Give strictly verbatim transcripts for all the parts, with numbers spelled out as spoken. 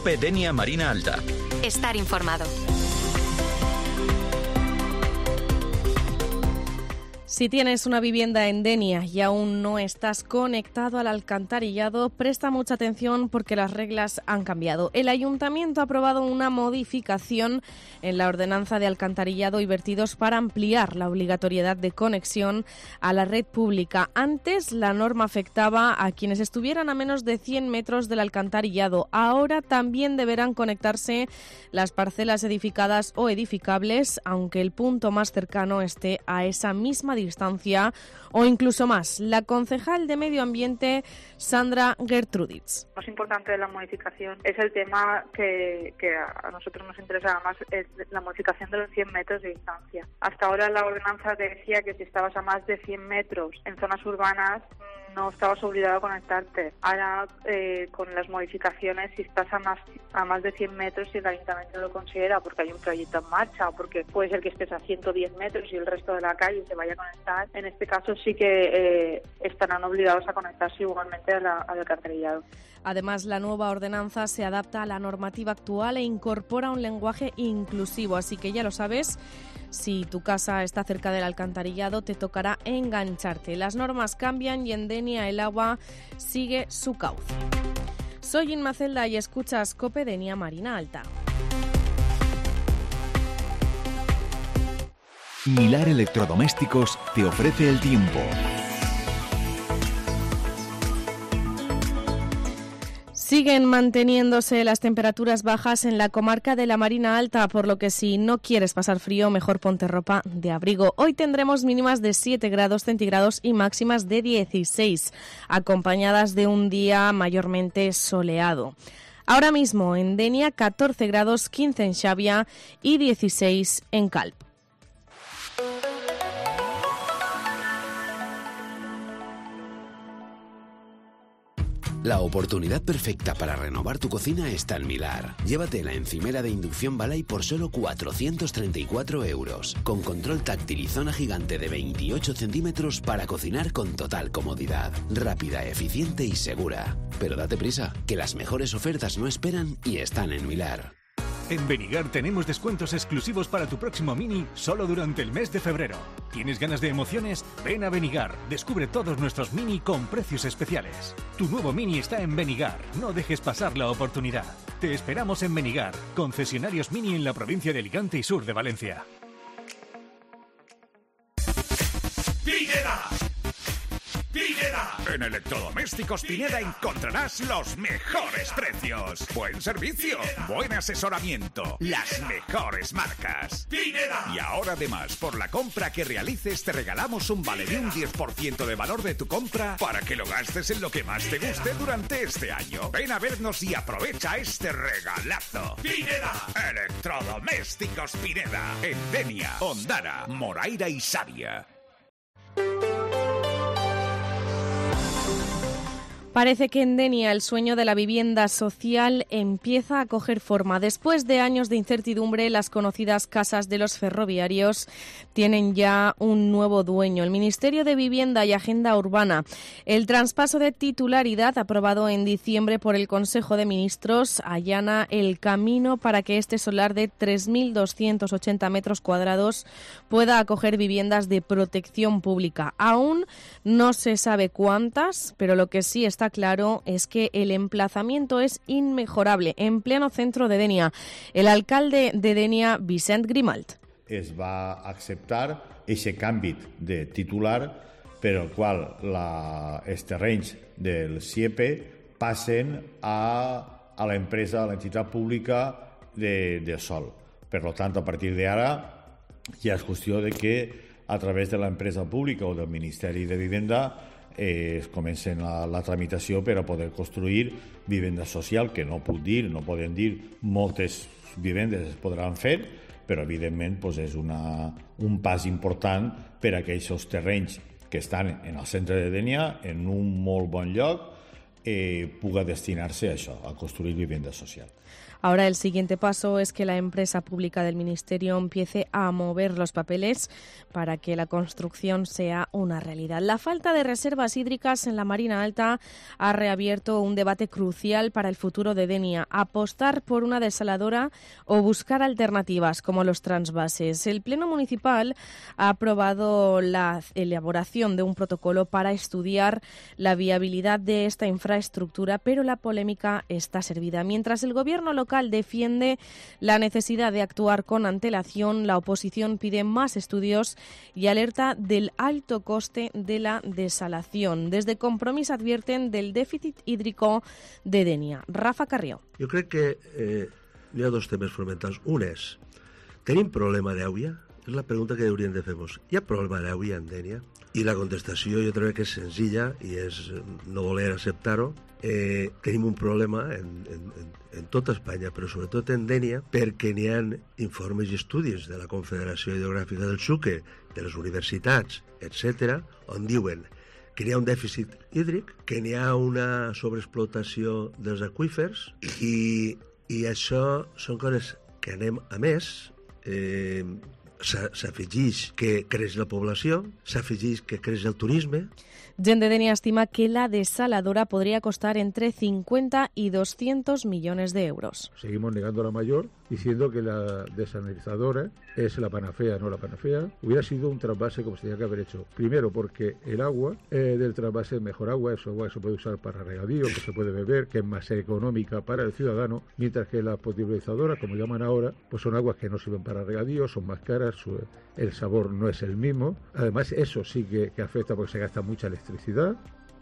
COPE Denia Marina Alta. Estar informado. Si tienes una vivienda en Denia y aún no estás conectado al alcantarillado, presta mucha atención porque las reglas han cambiado. El Ayuntamiento ha aprobado una modificación en la ordenanza de alcantarillado y vertidos para ampliar la obligatoriedad de conexión a la red pública. Antes la norma afectaba a quienes estuvieran a menos de cien metros del alcantarillado. Ahora también deberán conectarse las parcelas edificadas o edificables, aunque el punto más cercano esté a esa misma distancia. distancia o incluso más. La concejal de Medio Ambiente, Sandra Gertruditz. Lo más importante de la modificación es el tema que, que a nosotros nos interesa más, es la modificación de los cien metros de distancia. Hasta ahora la ordenanza decía que si estabas a más de cien metros en zonas urbanas no estabas obligado a conectarte. Ahora, eh, con las modificaciones, si estás a más, a más de cien metros, si el ayuntamiento lo considera, porque hay un proyecto en marcha, o porque puede ser que estés a ciento diez metros y el resto de la calle se vaya a conectar, en este caso sí que eh, estarán obligados a conectarse igualmente a la, al alcantarillado. Además, la nueva ordenanza se adapta a la normativa actual e incorpora un lenguaje inclusivo, así que ya lo sabes. Si tu casa está cerca del alcantarillado, te tocará engancharte. Las normas cambian y en Denia el agua sigue su cauce. Soy Inma Celda y escuchas COPE Denia Marina Alta. Milar Electrodomésticos te ofrece el tiempo. Siguen manteniéndose las temperaturas bajas en la comarca de la Marina Alta, por lo que si no quieres pasar frío, mejor ponte ropa de abrigo. Hoy tendremos mínimas de siete grados centígrados y máximas de dieciséis, acompañadas de un día mayormente soleado. Ahora mismo en Denia, catorce grados, quince en Xavia y dieciséis en Calp. La oportunidad perfecta para renovar tu cocina está en Milar. Llévate la encimera de inducción Balay por solo cuatrocientos treinta y cuatro euros, con control táctil y zona gigante de veintiocho centímetros para cocinar con total comodidad. Rápida, eficiente y segura. Pero date prisa, que las mejores ofertas no esperan y están en Milar. En Benigar tenemos descuentos exclusivos para tu próximo Mini solo durante el mes de febrero. ¿Tienes ganas de emociones? Ven a Benigar. Descubre todos nuestros Mini con precios especiales. Tu nuevo Mini está en Benigar. No dejes pasar la oportunidad. Te esperamos en Benigar, concesionarios Mini en la provincia de Alicante y sur de Valencia. ¡Pineda! ¡Pineda! En Electrodomésticos Pineda encontrarás los mejores precios. Buen servicio, buen asesoramiento, las mejores marcas. ¡Pineda! Y ahora además, por la compra que realices, te regalamos un vale de un diez por ciento de valor de tu compra para que lo gastes en lo que más te guste durante este año. Ven a vernos y aprovecha este regalazo. ¡Pineda! Electrodomésticos Pineda. En Denia, Ondara, Moraira y Sabia. Parece que en Denia el sueño de la vivienda social empieza a coger forma. Después de años de incertidumbre, las conocidas casas de los ferroviarios tienen ya un nuevo dueño, el Ministerio de Vivienda y Agenda Urbana. El traspaso de titularidad aprobado en diciembre por el Consejo de Ministros allana el camino para que este solar de tres mil doscientos ochenta metros cuadrados pueda acoger viviendas de protección pública. Aún no se sabe cuántas, pero lo que sí está claro es que el emplazamiento es inmejorable, en pleno centro de Denia. El alcalde de Denia, Vicent Grimalt. Es va acceptar aquest canvi de titular per el qual la, els terrenys del S I E P E passen a, a l'empresa, a l'entitat pública de, de Sol. Per tant, a partir d'ara ja és qüestió de que a través de l'empresa pública o del Ministeri de Vivenda eh, es comencen la, la tramitació per a poder construir vivenda social, que no puc dir, no poden dir moltes vivendes es podran fer, però evidentment doncs, és una, un pas important per a aquells terrenys que estan en el centre de Denia, en un molt bon lloc eh, puga destinar-se a això, a construir vivienda social. Ahora el siguiente paso es que la empresa pública del Ministerio empiece a mover los papeles para que la construcción sea una realidad. La falta de reservas hídricas en la Marina Alta ha reabierto un debate crucial para el futuro de Denia: apostar por una desaladora o buscar alternativas como los transvases. El Pleno Municipal ha aprobado la elaboración de un protocolo para estudiar la viabilidad de esta infraestructura, pero la polémica está servida. Mientras el Gobierno local defiende la necesidad de actuar con antelación, la oposición pide más estudios y alerta del alto coste de la desalación. Desde Compromís advierten del déficit hídrico de Denia. Rafa Carrió. Jo crec que eh, hi ha dos temes fonamentals. Un és, tenim problema d'aigua? És la pregunta que hauríem de fer-nos. Hi ha problema d'aigua en Denia? I la contestació jo crec que és senzilla i és no voler acceptar-ho. Eh, tenim un problema en, en, en, en tota Espanya, però sobretot en Denia, perquè n'hi ha informes i estudis de la Confederació Hidrogràfica del Xúquer, de les universitats, etcètera, on diuen que n'hi ha un dèficit hídric, que n'hi ha una sobreexplotació dels aqüífers i, i això són coses que anem a més. Eh, s'afegeix que creix la població, s'afegeix que creix el turisme. Gent de Denia estima que la desaladora podría costar entre cincuenta y doscientos millones de euros. Seguimos negando la mayor, diciendo que la desalinizadora es la panacea, no la panacea. Hubiera sido un trasvase como se tenía que haber hecho. Primero porque el agua eh, del trasvase es mejor agua, es agua que se puede usar para regadío, que se puede beber, que es más económica para el ciudadano, mientras que las potabilizadoras, como llaman ahora, pues son aguas que no sirven para regadío, son más caras, su, el sabor no es el mismo. Además, eso sí que, que afecta porque se gasta mucha electricidad.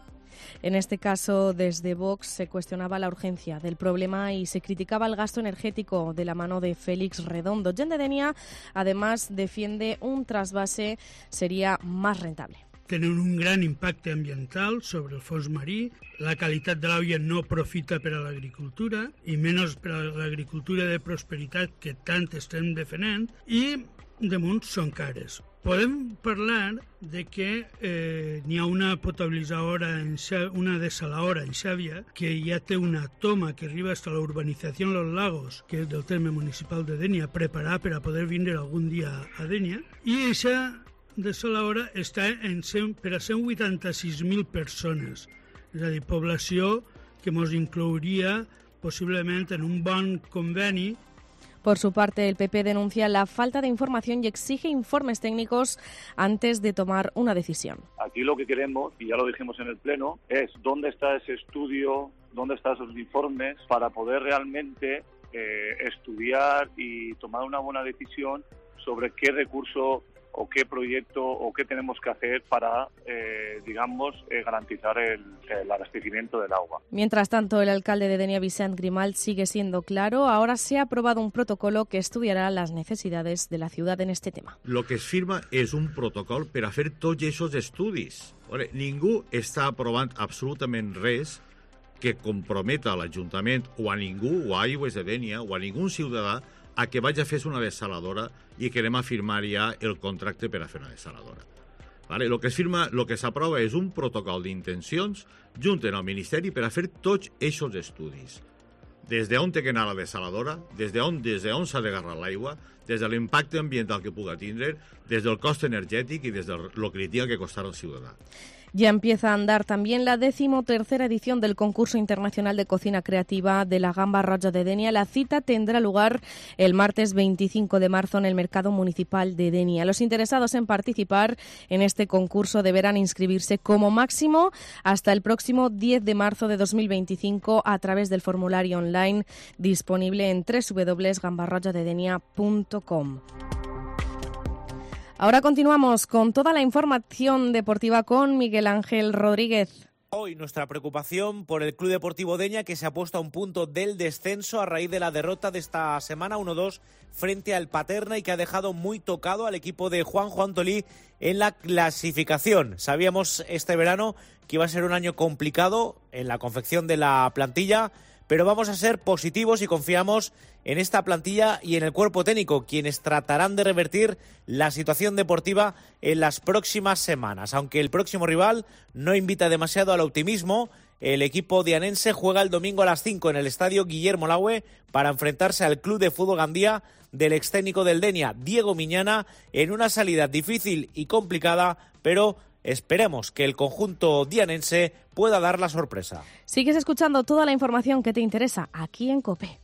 En este caso, desde Vox se cuestionaba la urgencia del problema y se criticaba el gasto energético de la mano de Félix Redondo. Gent de Denia, además, defiende un trasvase sería más rentable. Tenen un gran impacte ambiental sobre el fons marí, la qualitat de l'aigua no aprofita per a l'agricultura i menys per a l'agricultura de prosperitat que tant estem defendent i damunt són cares. Podem parlar de que eh, n'hi ha una potabilitzadora, en Xa, una desaladora en Xàbia, que ja té una toma que arriba fins a la urbanització en Los Lagos, que és del terme municipal de Denia, preparada per a poder vindre algun dia a Denia, i aquesta desaladora està en cent, per a cent vuitanta-sis mil persones, és a dir, població que ens inclouria possiblement en un bon conveni. Por su parte, el P P denuncia la falta de información y exige informes técnicos antes de tomar una decisión. Aquí lo que queremos, y ya lo dijimos en el Pleno, es dónde está ese estudio, dónde están esos informes para poder realmente eh, estudiar y tomar una buena decisión sobre qué recurso o qué proyecto o qué tenemos que hacer para, eh, digamos, eh, garantizar el, el abastecimiento del agua. Mientras tanto, el alcalde de Denia, Vicent Grimalt, sigue siendo claro. Ahora se ha aprobado un protocolo que estudiará las necesidades de la ciudad en este tema. Lo que es firma és un protocol per a fer tots aquests estudis. Vale? Ningú està aprovant absolutament res que comprometa a l'Ajuntament o a ningú, o a Aigües de Denia, o a ningú ciutadà a que vaig a fer una desaladora i que anem a firmar ja el contracte per a fer una desaladora. Vale? Lo que es firma, lo que s'aprova és un protocol d'intencions junt en el Ministeri per a fer tots aquests estudis. Des d'on té que anar la desaladora, des d'on des d'on s'ha d'agarrar l'aigua, des de l'impacte ambiental que puga tindre, des del cost energètic i des de lo que li tinga que costar al ciutadà. Ya empieza a andar también la decimotercera edición del concurso internacional de cocina creativa de la Gamba Roja de Denia. La cita tendrá lugar el martes veinticinco de marzo en el Mercado Municipal de Denia. Los interesados en participar en este concurso deberán inscribirse como máximo hasta el próximo diez de marzo de dos mil veinticinco a través del formulario online disponible en doble u doble u doble u punto gamba roja de denia punto com. Ahora continuamos con toda la información deportiva con Miguel Ángel Rodríguez. Hoy nuestra preocupación por el Club Deportivo Denia, que se ha puesto a un punto del descenso a raíz de la derrota de esta semana uno dos frente al Paterna y que ha dejado muy tocado al equipo de Juanjo Antolí en la clasificación. Sabíamos este verano que iba a ser un año complicado en la confección de la plantilla, pero vamos a ser positivos y confiamos en esta plantilla y en el cuerpo técnico, quienes tratarán de revertir la situación deportiva en las próximas semanas. Aunque el próximo rival no invita demasiado al optimismo, el equipo dianense juega el domingo a las cinco en el estadio Guillermo Laue para enfrentarse al Club de Fútbol Gandía del ex técnico del Denia, Diego Miñana, en una salida difícil y complicada, pero esperemos que el conjunto dianense pueda dar la sorpresa. Sigues escuchando toda la información que te interesa aquí en COPE.